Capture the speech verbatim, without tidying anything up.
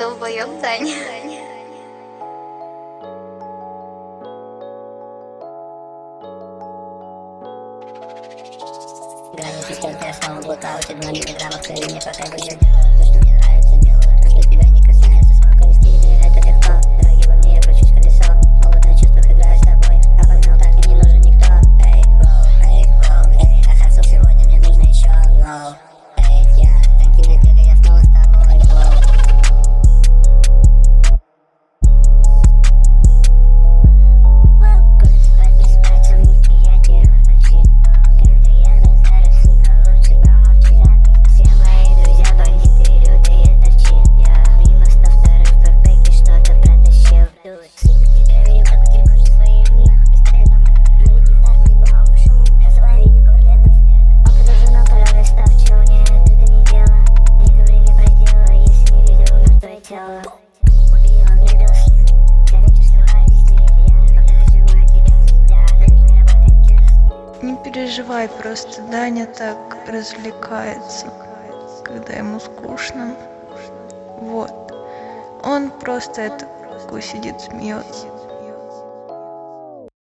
долбоёб, Даня. Градус шестерки, основа блокауте, два миллиграмма в крови, мне пока выйдет. То, что мне нравится, делаю то, что тебя не касается. Смог и стиле, это легко. Дороги во мне, я кручусь колесо. Молод на чувствах, играю с тобой. А погнал, так и не нужен никто. Эй, воу, эй, воу, эй. А хасл сегодня мне нужно еще. Воу, эй, я, танки на теле, я снова с тобой. Воу. Не переживай, просто Даня так развлекается, когда ему скучно. Вот. Он просто это такой сидит, смеется.